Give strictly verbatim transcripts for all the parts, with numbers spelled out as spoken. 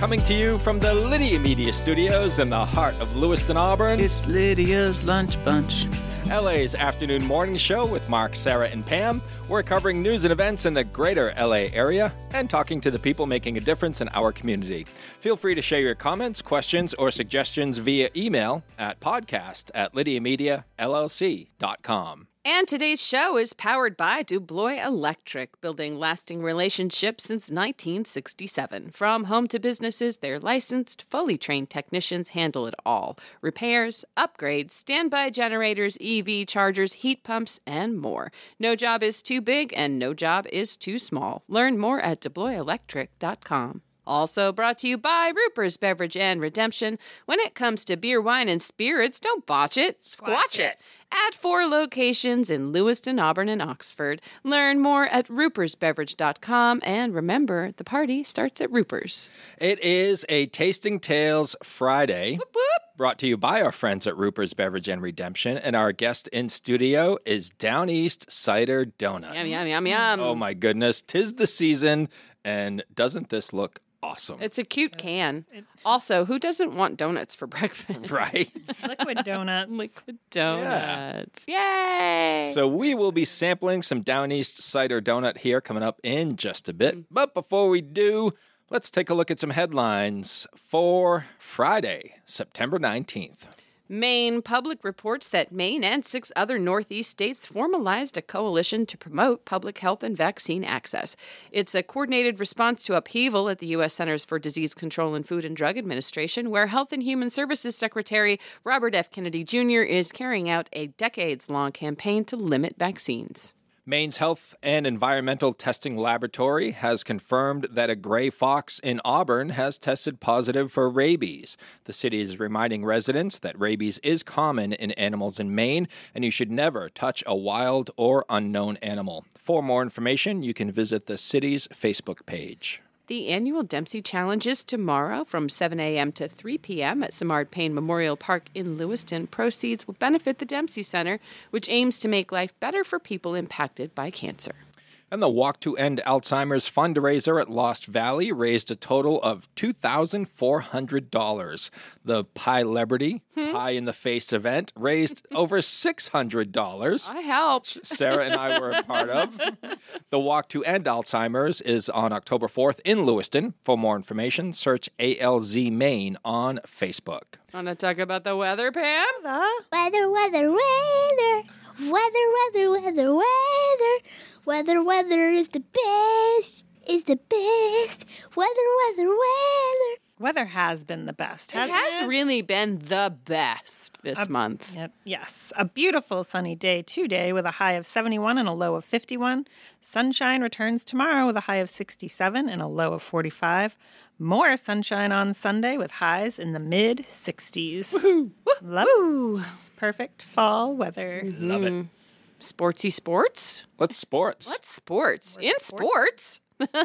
coming to you from the Lydia Media Studios in the heart of Lewiston, Auburn. It's Lydia's Lunch Bunch. L A's afternoon morning show with Mark, Sarah, and Pam. We're covering news and events in the greater L A area and talking to the people making a difference in our community. Feel free to share your comments, questions, or suggestions via email at podcast at lydia media l l c dot com. And today's show is powered by DuBlois Electric, building lasting relationships since nineteen sixty-seven. From home to businesses, their licensed, fully trained technicians handle it all. Repairs, upgrades, standby generators, E V chargers, heat pumps, and more. No job is too big and no job is too small. Learn more at du blois electric dot com. Also brought to you by Ruper's Beverage and Redemption. When it comes to beer, wine, and spirits, don't botch it, squatch it. At four locations in Lewiston, Auburn, and Oxford. Learn more at rupers beverage dot com. And remember, the party starts at Ruper's. It is a Tasting Tales Friday. Whoop, whoop. Brought to you by our friends at Ruper's Beverage and Redemption. And our guest in studio is Down East Cider Donut. Yum, yum, yum, yum. Oh my goodness. 'Tis the season. And doesn't this look awesome? It's a cute can. Also, who doesn't want donuts for breakfast? Right. Liquid donuts. Liquid donuts. Yay! So we will be sampling some Down East Cider Donut here coming up in just a bit. But before we do, let's take a look at some headlines for Friday, September nineteenth. Maine Public reports that Maine and six other Northeast states formalized a coalition to promote public health and vaccine access. It's a coordinated response to upheaval at the U S Centers for Disease Control and Food and Drug Administration, where Health and Human Services Secretary Robert F. Kennedy Junior is carrying out a decades-long campaign to limit vaccines. Maine's Health and Environmental Testing Laboratory has confirmed that a gray fox in Auburn has tested positive for rabies. The city is reminding residents that rabies is common in animals in Maine, and you should never touch a wild or unknown animal. For more information, you can visit the city's Facebook page. The annual Dempsey Challenge is tomorrow from seven a.m. to three p.m. at Simard Payne Memorial Park in Lewiston. Proceeds will benefit the Dempsey Center, which aims to make life better for people impacted by cancer. And the Walk to End Alzheimer's fundraiser at Lost Valley raised a total of two thousand four hundred dollars. The Pie Liberty, hmm? Pie in the Face event raised over six hundred dollars. I helped. Sarah and I were a part of. The Walk to End Alzheimer's is on October fourth in Lewiston. For more information, search A L Z Maine on Facebook. Want to talk about the weather, Pam? The Weather, weather, weather. Weather, weather, weather, weather. Weather, weather is the best, is the best. Weather, weather, weather. weather has been the best, It hasn't has it? really been the best this A- month. Yep. Yes. A beautiful sunny day today with a high of seventy-one and a low of fifty-one. Sunshine returns tomorrow with a high of sixty-seven and a low of forty-five. More sunshine on Sunday with highs in the mid-sixties. Woohoo! Love Woo! perfect fall weather. Love it. Sportsy sports? Let's sports. What sports? In sports. sports?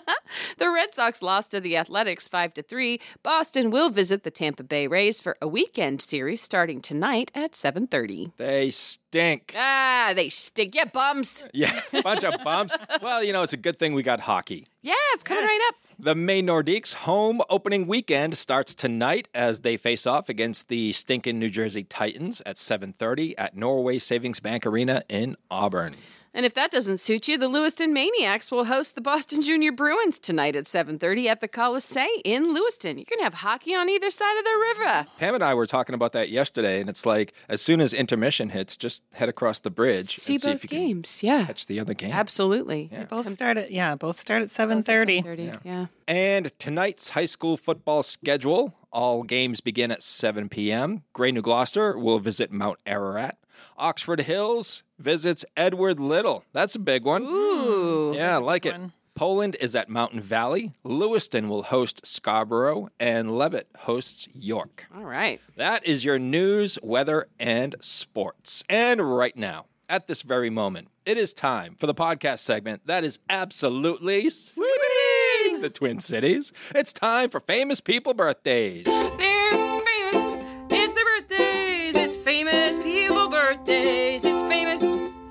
The Red Sox lost to the Athletics five to three. Boston will visit the Tampa Bay Rays for a weekend series starting tonight at seven thirty. They stink. Ah, they stink. Yeah, bums. Yeah, bunch of bums. Well, you know, it's a good thing we got hockey. Yeah, it's coming right up. The Maine Nordiques home opening weekend starts tonight as they face off against the stinking New Jersey Titans at seven thirty at Norway Savings Bank Arena in Auburn. And if that doesn't suit you, the Lewiston Maniacs will host the Boston Junior Bruins tonight at seven thirty at the Colisee in Lewiston. You're going to have hockey on either side of the river. Pam and I were talking about that yesterday, and it's like, as soon as intermission hits, just head across the bridge See and see both if you games, can yeah. catch the other game. Absolutely. Yeah. Both start at yeah, both start at seven thirty. seven thirty, yeah. yeah. And tonight's high school football schedule, all games begin at seven p.m. Gray New Gloucester will visit Mount Ararat. Oxford Hills visits Edward Little. That's a big one. Ooh. Yeah, I like it. one. Poland is at Mountain Valley. Lewiston will host Scarborough, and Levitt hosts York. All right. That is your news, weather, and sports. And right now, at this very moment, it is time for the podcast segment that is absolutely sweeping the Twin Cities. It's time for famous people birthdays. They're famous. It's their birthdays. It's famous people birthdays. It's famous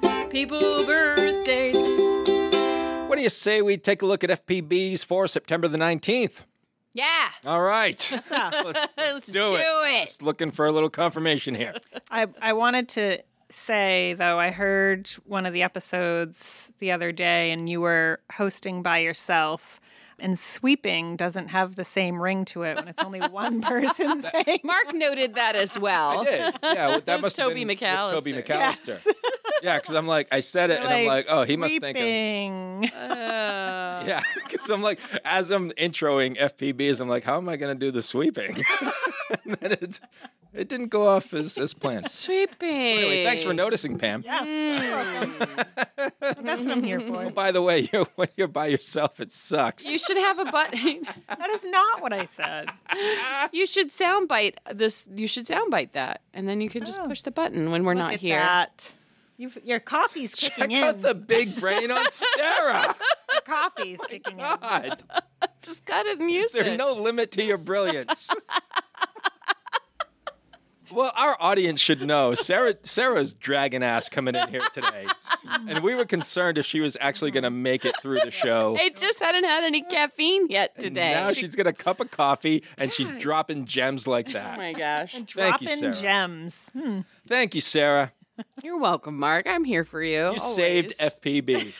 people birthdays. What do you say we take a look at F P Bs for September the nineteenth? Yeah. All right. So, Let's, Let's do, it. it. Just looking for a little confirmation here. I, I wanted to say, though, I heard one of the episodes the other day and you were hosting by yourself, and sweeping doesn't have the same ring to it when it's only one person saying. Mark noted that as well. I did. Yeah, well, that must have Toby been with McAllister. Toby McAllister. Yes. Yeah, because I'm like, I said it, and I'm like, oh, he must think I'm... Sweeping. Uh, Yeah, because I'm like, as I'm introing F P Bs, I'm like, how am I going to do the sweeping? And then it's, it didn't go off as, as planned. Sweeping. Anyway, thanks for noticing, Pam. Yeah. That's what I'm here for. By the way, you're, when you're by yourself, it sucks. You should have a button. That is not what I said. You should soundbite this. You should soundbite that, and then you can just Oh. push the button when we're Look not at here. that. You've, your coffee's Check kicking in. out the big brain on Sarah. Your coffee's kicking in. God, Just cut it and use there's it. no limit to your brilliance. Well, our audience should know Sarah. Sarah's dragon ass coming in here today, and we were concerned if she was actually going to make it through the show. I just hadn't had any caffeine yet today. Now she's got a cup of coffee, and she's dropping gems like Oh that. my gosh. Thank Dropping you, Sarah. gems. Hmm. Thank you, Sarah. You're welcome, Mark. I'm here for you. You always. saved F P B.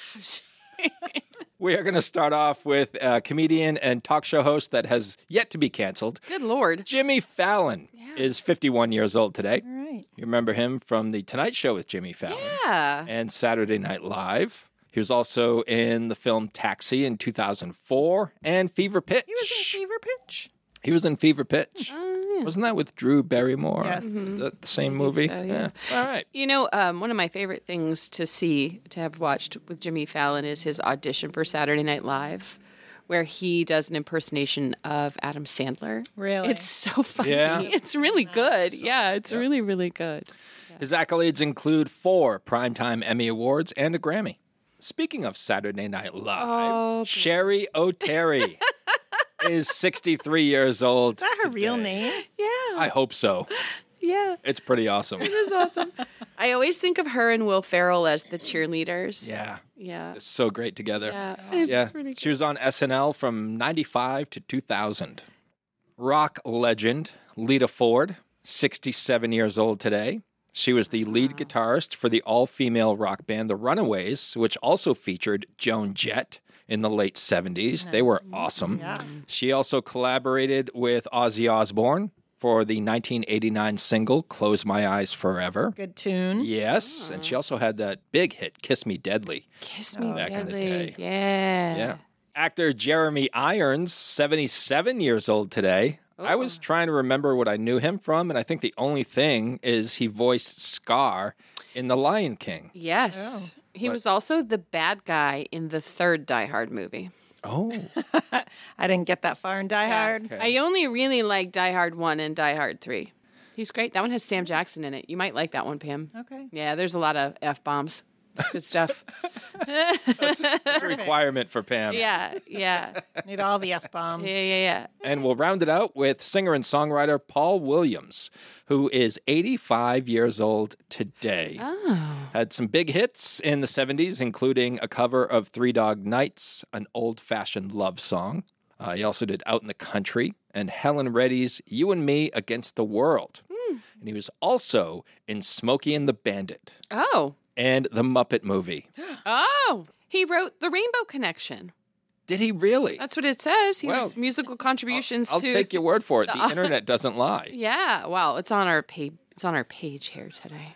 We are going to start off with a comedian and talk show host that has yet to be canceled. Good Lord. Jimmy Fallon is fifty-one years old today. All right. You remember him from The Tonight Show with Jimmy Fallon Yeah. and Saturday Night Live. He was also in the film Taxi in two thousand four and Fever Pitch. He was in Fever Pitch. He was in Fever Pitch. Oh, yeah. Wasn't that with Drew Barrymore? Yes. Is that the same movie? so, yeah. All right. You know, um, one of my favorite things to see, to have watched with Jimmy Fallon is his audition for Saturday Night Live, where he does an impersonation of Adam Sandler. Really? It's so funny. Yeah. It's really good. yeah, it's really, really good. His accolades include four Primetime Emmy Awards and a Grammy. Speaking of Saturday Night Live, Oh, Sherry O'Terry is sixty-three years old. Is that her real today. name? Yeah. I hope so. yeah. It's pretty awesome. It is awesome. I always think of her and Will Ferrell as the cheerleaders. Yeah. Yeah. It's so great together. Yeah. It's Yeah. really She was on S N L from ninety-five to two thousand. Rock legend Lita Ford, sixty-seven years old today. She was the lead guitarist for the all-female rock band The Runaways, which also featured Joan Jett in the late seventies. They were awesome. Yeah. She also collaborated with Ozzy Osbourne for the nineteen eighty-nine single Close My Eyes Forever. Good tune. Yes, and she also had that big hit, Kiss Me Deadly. Kiss me Back in the deadly. day. Yeah. Yeah. Actor Jeremy Irons, seventy-seven years old today. I was trying to remember what I knew him from, and I think the only thing is he voiced Scar in The Lion King. Yes. He What? was also the bad guy in the third Die Hard movie. Oh. I didn't get that far in Die Hard. Okay. I only really like Die Hard one and Die Hard three. He's great. That one has Sam Jackson in it. You might like that one, Pam. Okay. Yeah, there's a lot of F-bombs. It's good stuff. That's a requirement for Pam. Yeah, yeah. Need all the F bombs. Yeah, yeah, yeah. And we'll round it out with singer and songwriter Paul Williams, who is eighty-five years old today. Oh. Had some big hits in the seventies, including a cover of Three Dog Nights, an old-fashioned love song. Uh, he also did Out in the Country and Helen Reddy's You and Me Against the World. And he was also in Smokey and the Bandit Oh. and The Muppet Movie. Oh. He wrote The Rainbow Connection. Did he really? That's what it says. He Well, was musical contributions I'll to take your word for it. The internet doesn't lie. Yeah, well, it's on our page. It's on our page here today.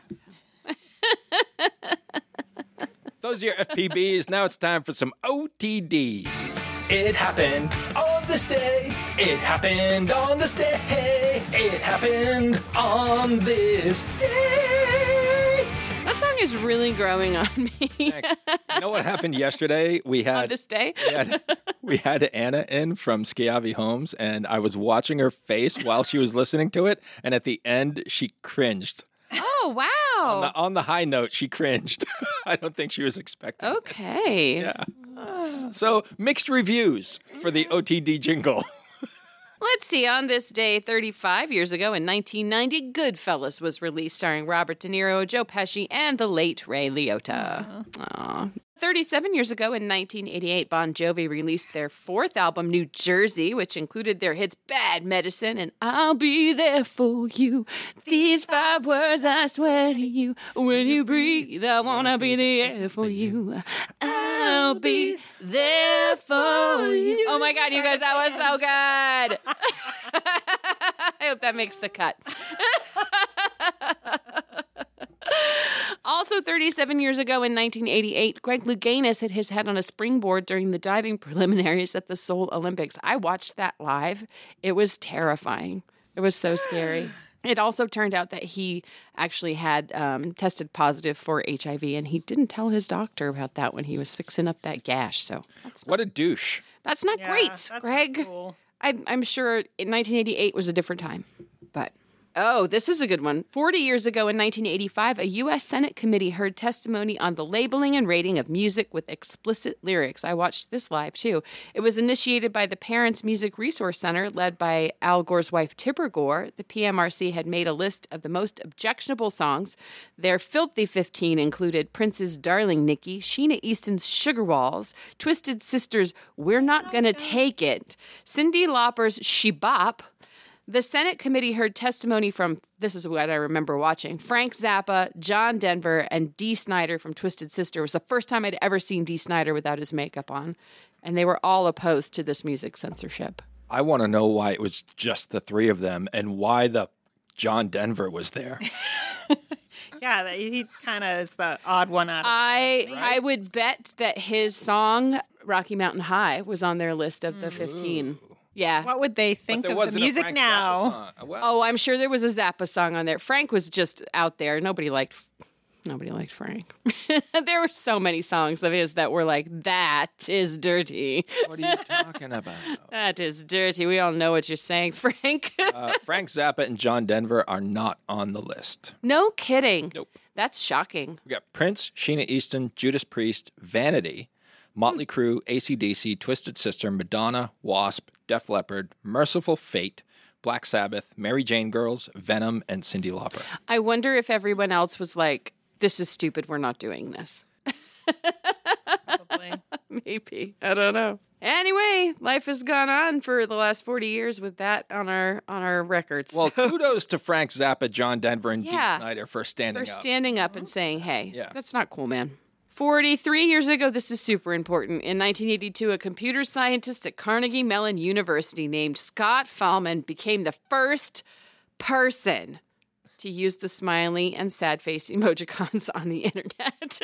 Those are your F P Bs. Now it's time for some O T Ds. It happened on this day. It happened on this day. It happened on this day. That song is really growing on me. Thanks. You know what happened yesterday? We On had this day. we had, we had Anna in from Schiavi Homes, and I was watching her face while she was listening to it, and at the end, she cringed. Oh, wow. On the, on the high note, she cringed. I don't think she was expecting it. Okay. Yeah. So, mixed reviews for the O T D jingle. Let's see. On this day, thirty-five years ago in nineteen ninety, Goodfellas was released, starring Robert De Niro, Joe Pesci, and the late Ray Liotta. Aww. thirty-seven years ago in nineteen eighty-eight, Bon Jovi released their fourth album, New Jersey, which included their hits Bad Medicine and I'll Be There For You. These five words I swear to you. When you breathe, I want to be there for you. I'll be there for you. Oh my God, you guys, that was so good. I hope that makes the cut. Also, thirty-seven years ago in nineteen eighty-eight, Greg Louganis hit his head on a springboard during the diving preliminaries at the Seoul Olympics. I watched that live. It was terrifying. It was so scary. It also turned out that he actually had um, tested positive for H I V, and he didn't tell his doctor about that when he was fixing up that gash. So that's What a douche. that's not Yeah, great, that's not Greg. cool. I, I'm sure in nineteen eighty-eight was a different time, but... Oh, this is a good one. forty years ago in nineteen eighty-five, a U S Senate committee heard testimony on the labeling and rating of music with explicit lyrics. I watched this live, too. It was initiated by the Parents Music Resource Center, led by Al Gore's wife, Tipper Gore. The P M R C had made a list of the most objectionable songs. Their filthy fifteen included Prince's Darling Nikki, Sheena Easton's Sugar Walls, Twisted Sister's We're Not Gonna Take It, Cyndi Lauper's She Bop. The Senate committee heard testimony from, this is what I remember watching, Frank Zappa, John Denver, and Dee Snider from Twisted Sister. It was the first time I'd ever seen Dee Snider without his makeup on. And they were all opposed to this music censorship. I want to know why it was just the three of them and why the John Denver was there. Yeah, he kind of is the odd one out. Of I Right? I would bet that his song, Rocky Mountain High, was on their list of the fifteen. Yeah. What would they think But there of the wasn't a music Frank Zappa now? song. Well, Oh, I'm sure there was a Zappa song on there. Frank was just out there. Nobody liked nobody liked Frank. There were so many songs of his that were like, that is dirty. what are you talking about? That is dirty. We all know what you're saying, Frank. Uh, Frank Zappa and John Denver are not on the list. No kidding. Nope. That's shocking. We got Prince, Sheena Easton, Judas Priest, Vanity, Motley Crue, A C D C, Twisted Sister, Madonna, Wasp, Def Leppard, Merciful Fate, Black Sabbath, Mary Jane Girls, Venom, and Cyndi Lauper. I wonder if everyone else was like, this is stupid. We're not doing this. Probably. Maybe. I don't know. Anyway, life has gone on for the last forty years with that on our on our records. Well, So, kudos to Frank Zappa, John Denver, and Yeah. Dee Snider for standing for up. standing up and saying, hey, Yeah. that's not cool, man. forty-three years ago, this is super important. In nineteen eighty-two, a computer scientist at Carnegie Mellon University named Scott Fahlman became the first person to use the smiley and sad face emojicons on the internet.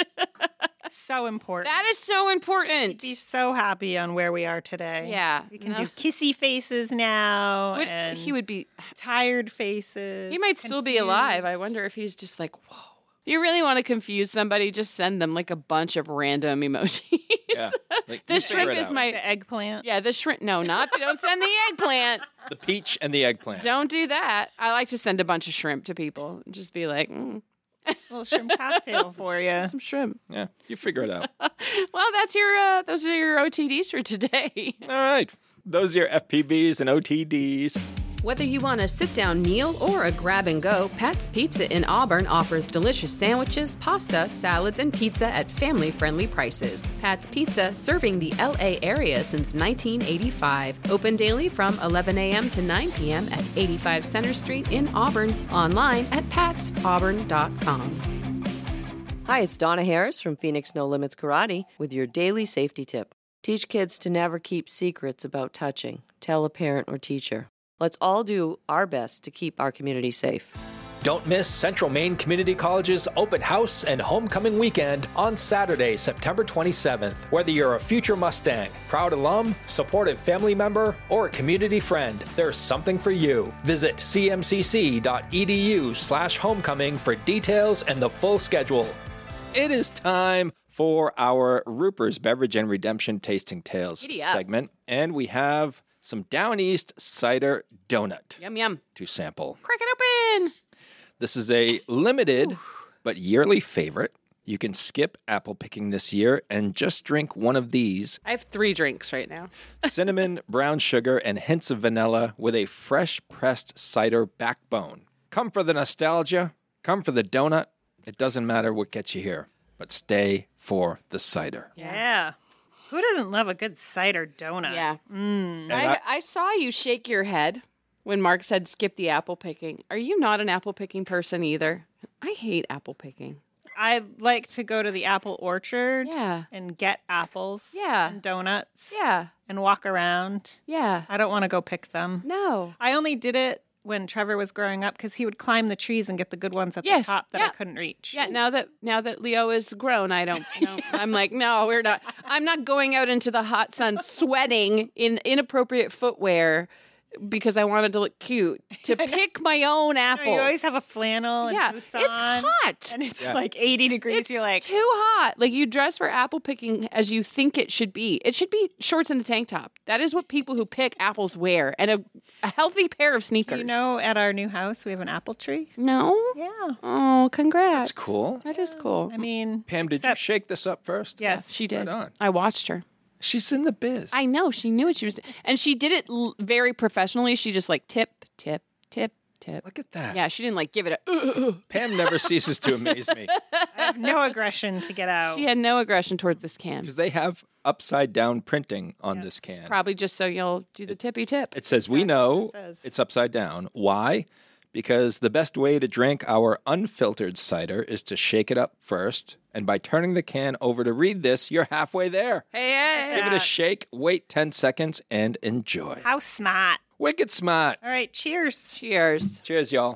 So important. That is so important. Be so happy on where we are today. Yeah. We can No. do kissy faces now Would- and he would be, tired faces. he might still be alive. I confused. wonder if he's just like, whoa. If you really want to confuse somebody, just send them like a bunch of random emojis. Yeah. Like, The you figure shrimp it is out. my, The eggplant. yeah, the shrimp. No, not, don't send the eggplant. The peach and the eggplant. Don't do that. I like to send a bunch of shrimp to people. and Just be like, mm, Little shrimp cocktail for you. some shrimp. Yeah, you figure it out. Well, that's your, uh, those are your O T Ds for today. All right. Those are your F P Bs and O T Ds. Whether you want a sit-down meal or a grab-and-go, Pat's Pizza in Auburn offers delicious sandwiches, pasta, salads, and pizza at family-friendly prices. Pat's Pizza, serving the L A area since nineteen eighty-five. Open daily from eleven a.m. to nine p.m. at eighty-five Center Street in Auburn. Online at pats auburn dot com. Hi, it's Donna Harris from Phoenix No Limits Karate with your daily safety tip. Teach kids to never keep secrets about touching. Tell a parent or teacher. Let's all do our best to keep our community safe. Don't miss Central Maine Community College's open house and homecoming weekend on Saturday, September twenty-seventh. Whether you're a future Mustang, proud alum, supportive family member, or a community friend, there's something for you. Visit cmcc.edu slash homecoming for details and the full schedule. It is time for our Ruper's Beverage and Redemption Tasting Tales Giddy up. segment, and we have some Down East cider donut Yum, yum. to sample. Crack it open. This is a limited but yearly favorite. You can skip apple picking this year and just drink one of these I have three drinks right now. cinnamon, brown sugar, and hints of vanilla with a fresh pressed cider backbone. Come for the nostalgia, come for the donut. It doesn't matter what gets you here, but stay for the cider. Yeah. Who doesn't love a good cider donut? Yeah. And I, I- I saw you shake your head when Mark said skip the apple picking. Are you not an apple picking person either? I hate apple picking. I like to go to the apple orchard Yeah. and get apples Yeah. and donuts Yeah. and walk around. Yeah. I don't want to go pick them. No. I only did it when Trevor was growing up because he would climb the trees and get the good ones at Yes, the top that yeah. I couldn't reach. Yeah, now that now that Leo is grown, I don't know. I'm like, no, we're not. I'm not going out into the hot sun sweating in inappropriate footwear because I wanted to look cute to pick my own You know, apples. you always have a flannel and yeah, boots it's on. hot. And it's Yeah. like eighty degrees. It's You're like, too hot. Like you dress for apple picking as you think it should be. It should be shorts and a tank top. That is what people who pick apples wear, and a, a healthy pair of sneakers. do you know at our new house we have an apple tree? No. Yeah. Oh, congrats. That's cool. That is cool. I mean, Pam, did except- you shake this up first? Yes. She did. Right on. I watched her. She's in the biz. I know. She knew what she was doing. And she did it l- very professionally. She just like tip, tip, tip, tip. Look at that. Yeah, she didn't like give it a. Uh, uh, Pam never ceases to amaze me I have no aggression to get out. She had no aggression toward this can. because they have upside down printing on Yes. this can. Probably just so you'll do the tippy tip. It says, we know it says. it's upside down. Why? Because the best way to drink our unfiltered cider is to shake it up first. And by turning the can over to read this, you're halfway there. Hey, hey. Give it a that. shake, wait ten seconds, and enjoy. How smart. Wicked smart. All right, cheers. Cheers. Cheers, y'all.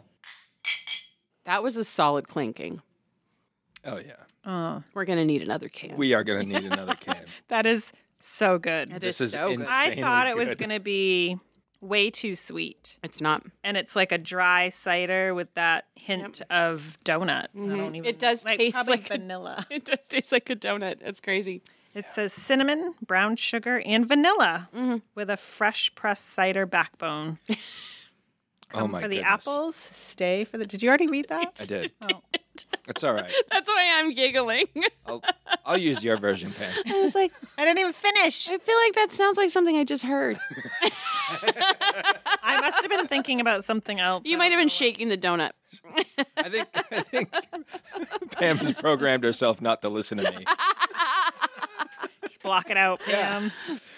That was a solid clinking. Oh, yeah. Oh, We're going to need another can. We are going to need another can. that is so good. It This is is so good. insane. I Insanely thought it was good. going to be way too sweet. It's not. And it's like a dry cider with that hint of donut. I don't even It does like, taste probably like a- vanilla. It does taste like a donut. It's crazy. It says cinnamon, brown sugar, and vanilla Mm-hmm. with a fresh pressed cider backbone. Come Oh, my for the goodness. apples, stay for the. Did you already read that? I did. Oh. It's all right. That's why I'm giggling. I'll, I'll use your version, Pam. I was like, I didn't even finish. I feel like that sounds like something I just heard. I must have been thinking about something else. You I might have don't been know. shaking the donut. I think I think Pam has programmed herself not to listen to me. Block it out, Pam.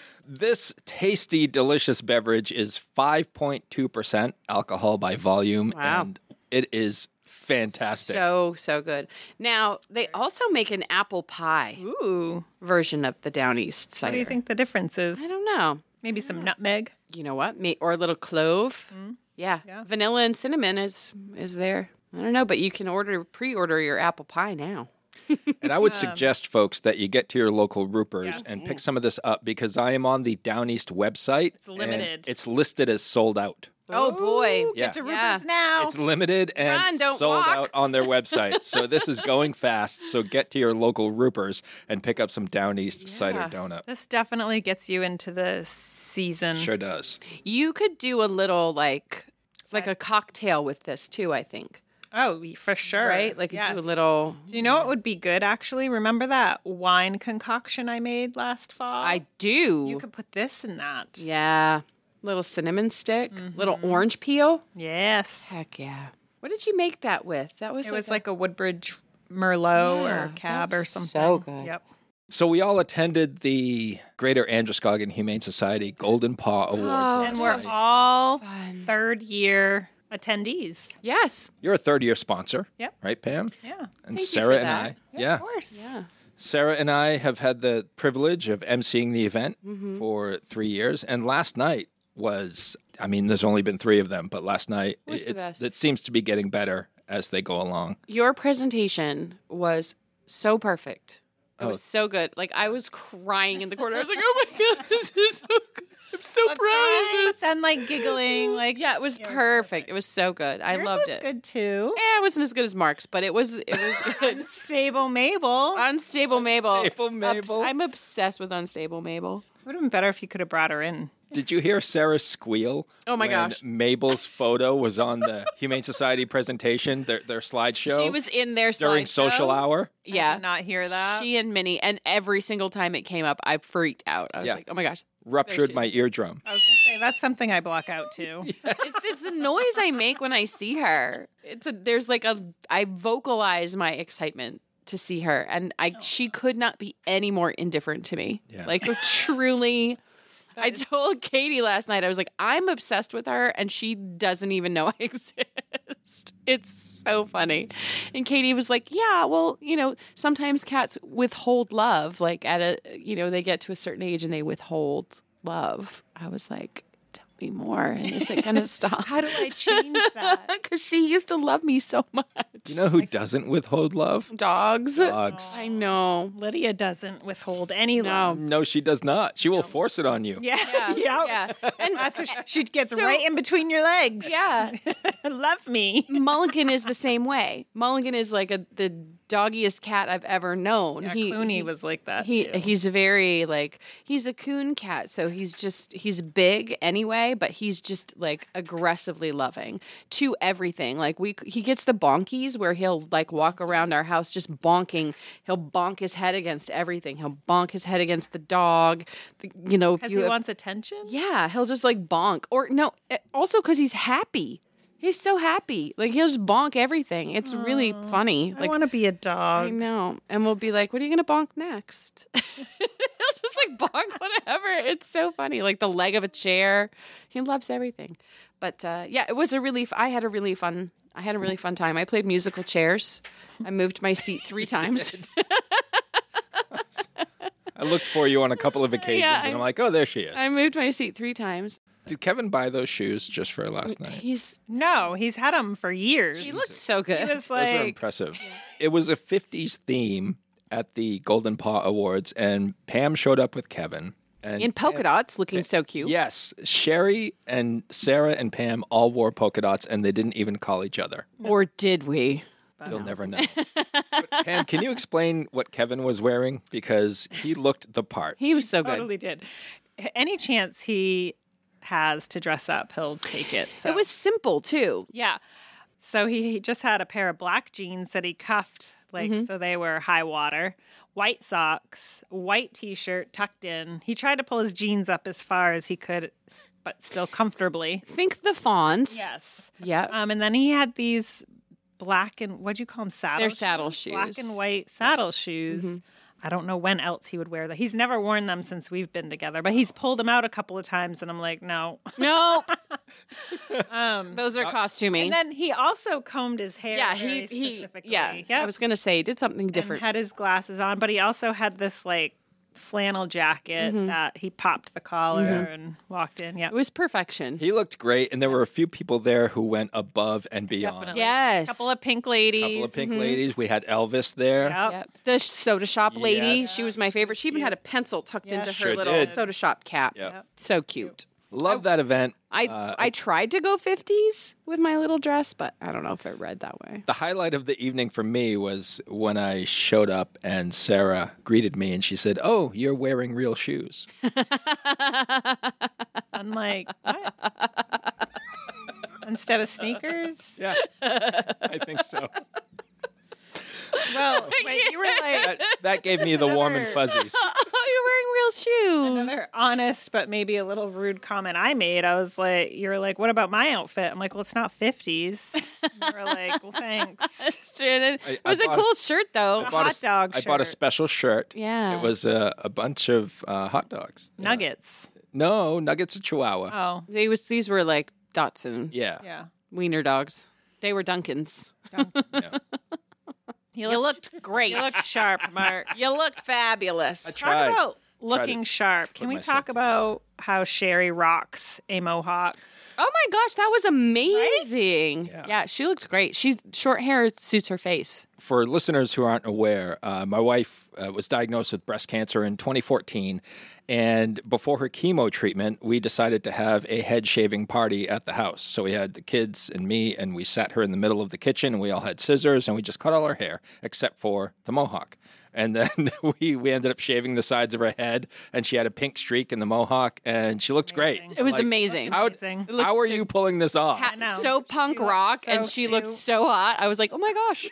This tasty, delicious beverage is five point two percent alcohol by volume, Wow. and it is fantastic. So, so good. Now, they also make an apple pie Ooh. version of the Down East cider. What do you think the difference is? I don't know. Maybe some nutmeg. You know what? May- or a little clove. Yeah. Yeah. Vanilla and cinnamon is is there. I don't know, but you can order pre-order your apple pie now. And I would suggest, folks, that you get to your local Roopers Yes. and pick some of this up because I am on the Down East website. It's limited. It's listed as sold out. Oh boy. Ooh, Yeah. Get to Yeah. Rupert's now. It's limited and Run, don't sold walk. out on their website. So this is going fast. So get to your local Roopers and pick up some Down East cider Yeah. donut. This definitely gets you into the season. Sure does. You could do a little like like a cocktail with this too, I think. Oh, for sure. Right? Like yes. do a little Do you know what would be good, actually? Remember that wine concoction I made last fall? I do. You could put this in that. Yeah. Little cinnamon stick, little orange peel. Yes. Heck yeah. What did you make that with? That was It like was a- like a Woodbridge Merlot Yeah, or Cab that or was something. so good. Yep. So we all attended the Greater Androscoggin Humane Society Golden Paw Awards. Oh, last And we're night. all fun. third year attendees. Yes. You're a third year sponsor. Yep. Right, Pam? Yeah. And Thank you Sarah for and that. I. Yeah. Of course. Yeah. Sarah and I have had the privilege of emceeing the event Mm-hmm. for three years. And last night was, I mean, there's only been three of them, but last night Was the it's- best. it seems to be getting better as they go along. Your presentation was so perfect. It Oh. was so good. Like I was crying in the corner. I was like, "Oh my god, this is so good. I'm so proud Crying, of but this." then like giggling, like Yeah, it was perfect. It was so good. I yours loved was it. good too. Yeah, it wasn't as good as Mark's, but it was it was good. Stable Mabel. Unstable Mabel. Unstable Obs- Mabel. I'm obsessed with Unstable Mabel. Would have been better if you could have brought her in Did you hear Sarah squeal? Oh, my when gosh. Mabel's photo was on the Humane Society presentation, their, their slideshow. She was in their during slideshow. social hour. Yeah. I did not hear that. She and Minnie, and every single time it came up, I freaked out. I was Yeah. like, oh my gosh. Ruptured she my eardrum. I was going to say, that's something I block out too. It's this noise I make when I see her. It's a, there's like a, I vocalize my excitement to see her, and I she could not be any more indifferent to me. Yeah. Like truly. I told Katie last night, I was like, I'm obsessed with her, and she doesn't even know I exist. It's so funny. And Katie was like, yeah, well, you know, sometimes cats withhold love. Like at a, you know, they get to a certain age and they withhold love. I was like, tell me more. And is it going to stop? How do I change that? Because she used to love me so much. You know who doesn't withhold love? Dogs. Dogs. I know. Lydia doesn't withhold any No. love. No, she does not. She will force it on you. Yeah. Yeah. yeah. Yeah. And That's what she, she gets So- right in between your legs. yeah. Love me. Mulligan is the same way. Mulligan is like a the doggiest cat I've ever known. Yeah, He- Clooney he- was like that He too. he's very like he's a coon cat, so he's just he's big anyway, but he's just like aggressively loving to everything. Like we he gets the bonkies where he'll like walk around our house just bonking. He'll bonk his head against everything. He'll bonk his head against the dog. The- You know, if Because you he have- wants attention? yeah, he'll just like bonk. Or no, eh, also because he's happy. He's so happy. Like he'll just bonk everything. It's really funny. I Like want to be a I dog. know. And we'll be like, what are you going to bonk next? He'll just like bonk whatever. It's so funny. Like the leg of a chair. He loves everything. But uh, yeah, it was a really, f- I had a really fun, I had a really fun time. I played musical chairs. I moved my seat three times. I looked for you on a couple of occasions, Yeah, and I'm I- like, oh, there she is. I moved my seat three times. Did Kevin buy those shoes just for last night? He's, No, he's had them for years. he looked so He good. was Those are like, impressive. It was a fifties theme at the Golden Paw Awards, and Pam showed up with Kevin. And In polka dots, looking so cute. Yes, Sherry and Sarah and Pam all wore polka dots, and they didn't even call each other. Or did we? You'll never know. But Pam, can you explain what Kevin was wearing? Because he looked the part. He was so good. totally did. Any chance he has to dress up, he'll take it. So. It was simple too. Yeah. So he, he just had a pair of black jeans that he cuffed, like, Mm-hmm. so they were high water, white socks, white t shirt tucked in. He tried to pull his jeans up as far as he could, but still comfortably. Think the fawns. Yes. Yeah. Um, and then he had these black and, what'd you call them? Saddle They're shoes? saddle Black shoes. and white saddle shoes. I don't know when else he would wear that. He's never worn them since we've been together, but he's pulled them out a couple of times, and I'm like, no. No. Um, Those are costuming. and then he also combed his hair. yeah, very he he specifically. yeah. Yep. I was gonna say he did something and different. had his glasses on, but he also had this like flannel jacket that he popped the collar and walked in. Yeah, It was perfection. He looked great, and there were a few people there who went above and beyond. definitely. Yes. A couple of pink ladies. A couple of pink ladies. We had Elvis there. Yep. Yep. The soda shop lady, Yes. she was my favorite. She even had a pencil tucked Yeah, into her sure little did. soda shop cap. Yep. So cute. Love that event. I Uh, I tried to go fifties with my little dress, but I don't know if it read that way. The highlight of the evening for me was when I showed up and Sarah greeted me and she said, "Oh, you're wearing real shoes." I'm like, what? Instead of sneakers? Yeah, I think so. Well, wait, you were like That, that gave me the warm and another- fuzzies. Oh, you're wearing real shoes. another honest but maybe a little rude comment I made. I was like, you were like, what about my outfit? I'm like, well, it's not fifties. You were like, well, thanks. It's true. It I- it I was a bought- cool shirt though. A bought hot a, dog I bought a shirt. special shirt. Yeah. It was a, a bunch of uh, hot dogs. Nuggets. No, nuggets of Chihuahua. Oh, They was these were like Dotson Yeah. yeah. wiener dogs. They were Dunkins. Yeah. You, You looked, looked great. you looked sharp, Mark. You looked fabulous. I Talk tried. about looking to sharp. Can put we myself talk about how Sherry rocks a mohawk? Oh my gosh, that was amazing. Yeah. Yeah, she looked great. She short hair suits her face. For listeners who aren't aware, uh, my wife uh, was diagnosed with breast cancer in twenty fourteen. And before her chemo treatment, we decided to have a head shaving party at the house. So we had the kids and me, and we sat her in the middle of the kitchen, and we all had scissors, and we just cut all her hair, except for the mohawk. And then we, we ended up shaving the sides of her head, and she had a pink streak in the mohawk, and she looked great. It was Like, amazing. How, Amazing. It looked how are so- you pulling this off? Ha- know. so punk She looked rock, so and she looked cute. so hot. I was like, oh my gosh.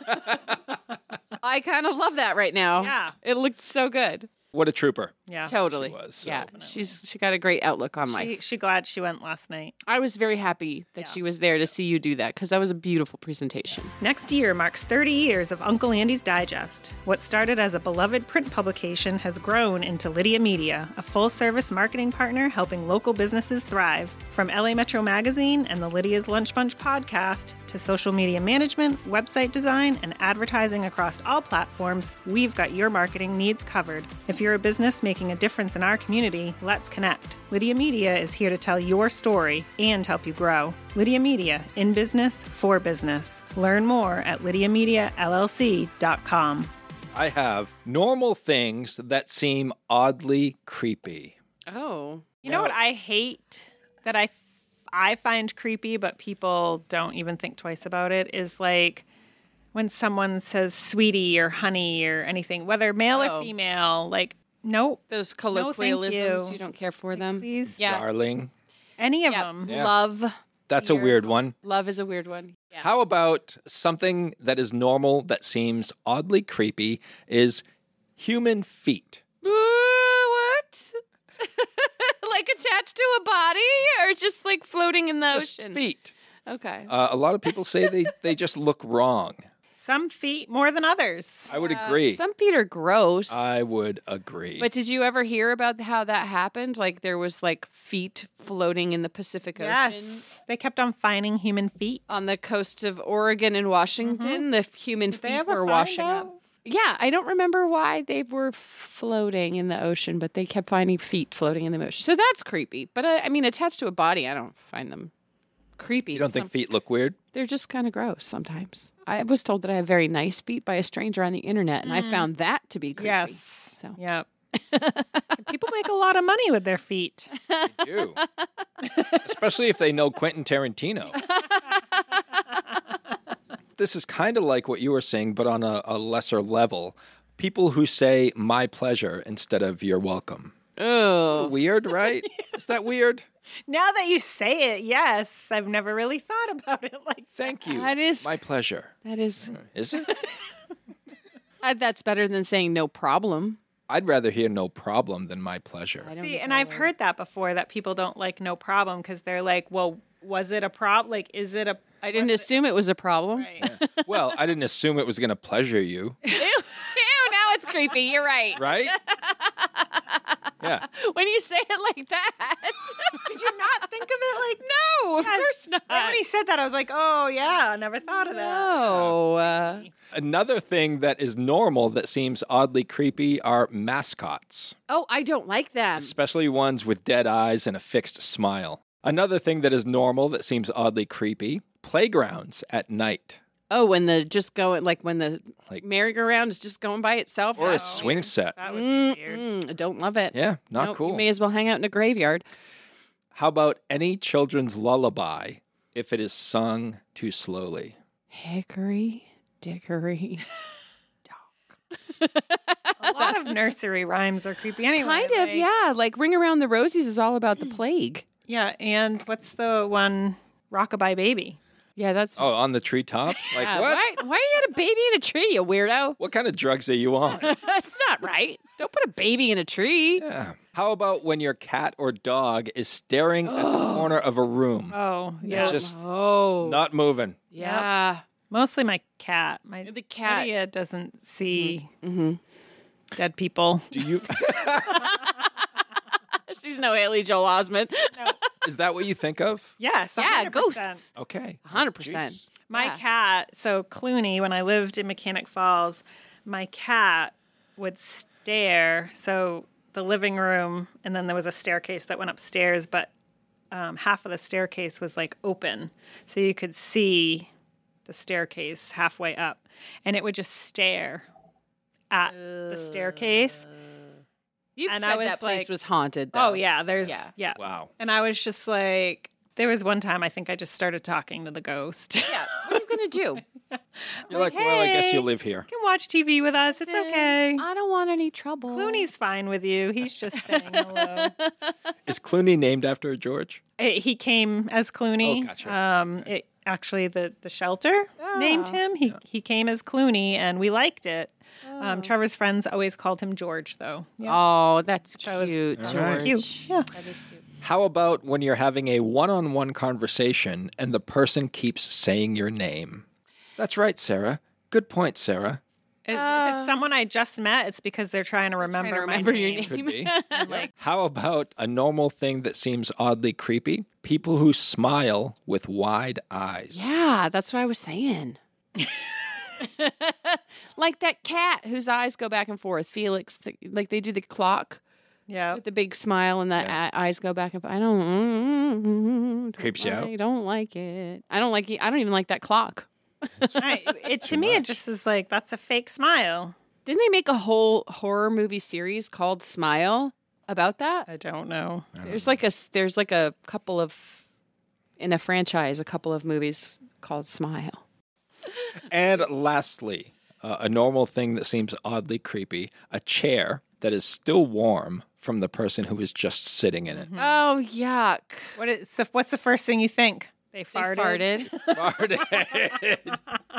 I kind of love that right now. Yeah. It looked so good. What a trooper. Yeah. Totally. She was, so- yeah. She's she got a great outlook on life. She, she glad she went last night. I was very happy that Yeah. she was there to see you do that because that was a beautiful presentation. Next year marks thirty years of Uncle Andy's Digest. What started as a beloved print publication has grown into Lydia Media, a full-service marketing partner helping local businesses thrive. From L A Metro Magazine and the Lydia's Lunch Bunch podcast to social media management, website design, and advertising across all platforms, we've got your marketing needs covered. If you're a business making a difference in our community, let's connect. Lydia Media is here to tell your story and help you grow. Lydia Media, in business, for business. Learn more at lydia media l l c dot com. I have normal things that seem oddly creepy. Oh. You know what I hate that I, f- I find creepy, but people don't even think twice about it, is like when someone says sweetie or honey or anything, whether male Oh. or female, like, nope. Those thank colloquialisms, you. you. don't care for them? Please. Yeah. Darling. Any of Yeah. them. Yeah. Love. That's a Fear. weird one. Love is a weird one. Yeah. How about something that is normal that seems oddly creepy is human feet? Ooh, what? Like attached to a body or just like floating in the Just ocean? feet. Okay. Uh, a lot of people say they, they just look wrong. Some feet more than others. I would Uh, agree. Some feet are gross. I would agree. But did you ever hear about how that happened? Like there was like feet floating in the Pacific Ocean Yes. They kept on finding human feet. on the coast of Oregon and Washington. The human Did they feet ever were find washing out? up. Yeah, I don't remember why they were floating in the ocean, but they kept finding feet floating in the ocean. So that's creepy. But I, I mean, attached to a body, I don't find them creepy. you don't think Some- feet look weird? They're just kind of gross sometimes. I was told that I have very nice feet by a stranger on the internet, and I found that to be creepy. Yes. So Yep. People make a lot of money with their feet. They do. Especially if they know Quentin Tarantino. This is kind of like what you were saying, but on a, a lesser level. People who say my pleasure instead of you're welcome. oh, Weird, right? Is that weird? Now that you say it, yes. I've never really thought about it like Thank you. That is- my pleasure. that is Is it? uh, that's better than saying no problem. I'd rather hear no problem than my pleasure. I don't See, and know. I've heard that before, that people don't like no problem because they're like, well, was it a problem? Like, is it a... I didn't assume it was a problem. Right. Well, I didn't assume it was going to pleasure you, Ew, ew, now it's creepy. You're right. right? Yeah. When you say it like that. Did you not think of it like... No, of Yes. course not. Right when he said that, I was like, oh, yeah, I never thought of that. No. Uh, Another thing that is normal that seems oddly creepy are mascots, oh, I don't like them. especially ones with dead eyes and a fixed smile. Another thing that is normal that seems oddly creepy, playgrounds at night. Oh, when the just going, like when the Like- merry-go-round is just going by itself. Or a That's swing weird. set. That would be weird. Mm-mm, I don't love it. Yeah, not Nope, cool. You may as well hang out in a graveyard. How about any children's lullaby if it is sung too slowly? Hickory, dickory. A lot of nursery rhymes are creepy anyway. Kind of, like- yeah. Like Ring Around the Rosies is all about the plague. Yeah, and what's the one, Rockabye Baby? Yeah, that's. Oh, on the treetop? Like Yeah, what? Why, why you got a baby in a tree, you weirdo? What kind of drugs are you on? That's not right. Don't put a baby in a tree. Yeah. How about when your cat or dog is staring at the corner of a room? Oh, yeah. It's just Oh. not moving. Yeah. Mostly my cat. My The cat. Lydia doesn't see Mhm. dead people. Do you She's no Haley Joel Osment. Is that what you think of? Yes, one Yeah, hundred percent. ghosts. Okay. one hundred percent. Jeez. My Yeah. cat, so Clooney, when I lived in Mechanic Falls, my cat would stare. So the living room, and then there was a staircase that went upstairs, but um, half of the staircase was like open. So you could see the staircase halfway up, and it would just stare at the staircase. You've And said I was that place like- was haunted, though. Oh, yeah, there's, Yeah. yeah. Wow. And I was just like, There was one time I think I just started talking to the ghost. Yeah. What are you going to do? You're like, well, I guess hey, you live here. You can watch T V with us. It's okay. I don't want any trouble. Clooney's fine with you. He's just saying hello. Is Clooney named after George? Uh, He came as Clooney. Oh, gotcha. Um, it, actually, the, the shelter named him. He he came as Clooney, and we liked it. Um, Trevor's friends always called him George, though. Yeah. Oh, that's That was- cute, that was George. cute. Yeah. That is cute. How about when you're having a one-on-one conversation and the person keeps saying your name? That's right, Sarah. Good point, Sarah. If, if it's someone I just met, it's because they're trying to remember, Trying to my remember your name. Could be. Like, How about a normal thing that seems oddly creepy? People who smile with wide eyes. Yeah, that's what I was saying. Like that cat whose eyes go back and forth, Felix. The, like they do the clock yeah. with the big smile and the Yeah. a- eyes go back and forth. I don't. Creeps you out? I don't like it. I don't like it. I don't even like that clock. Right. It, to me, it just is like, that's a fake smile. Didn't they make a whole horror movie series called Smile about that? I don't know. There's like a s- there's like a couple of in a franchise, a couple of movies called Smile. And lastly, uh, a normal thing that seems oddly creepy, a chair that is still warm from the person who is just sitting in it. Oh yuck! What is the, what's the first thing you think? They They farted. farted. Farted.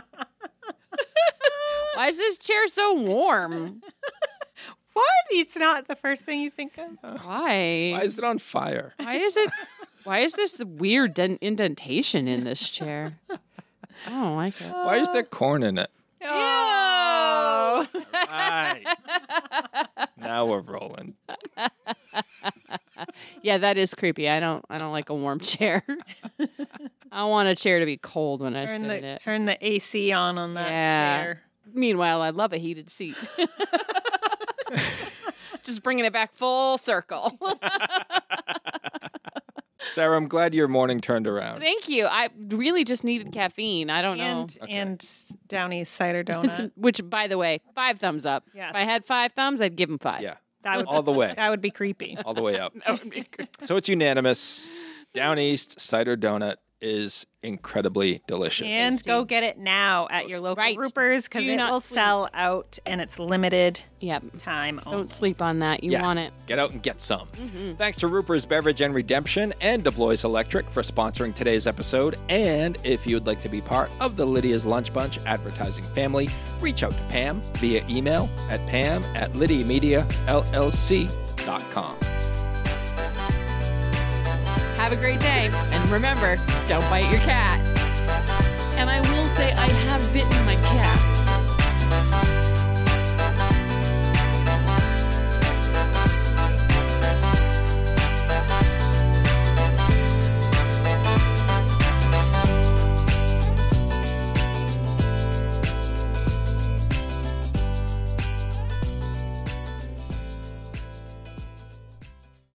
Why is this chair so warm? What? It's not the first thing you think of? Why? Why is it on fire? Why is it? Why is this weird den- indentation in this chair? I don't like it. Why is there corn in it? Oh. Right. Now we're rolling. Yeah, that is creepy. I don't. I don't like a warm chair. I want a chair to be cold when I Turn sit in the, it. turn the A C on on that Yeah. chair. Meanwhile, I love a heated seat. Just bringing it back full circle. Sarah, I'm glad your morning turned around. Thank you. I really just needed caffeine. I don't know. And, and Downey's cider donut. Which, by the way, five thumbs up. Yes. If I had five thumbs, I'd give him five. Yeah, That would, all the way. that would be creepy. All the way up. That would be good. So it's unanimous. Down East cider donut is incredibly delicious. And go get it now at your local Right. Roopers because Do it not will sleep. sell out and it's limited Yep. time only. Don't sleep on that. You Yeah. want it. Get out and get some. Thanks to Ruper's Beverage and Redemption and DeBlois Electric for sponsoring today's episode. And if you'd like to be part of the Lydia's Lunch Bunch advertising family, reach out to Pam via email at pam at lydia media l l c dot com. Have a great day. And remember, don't bite your cat. And I will say, I have bitten my cat.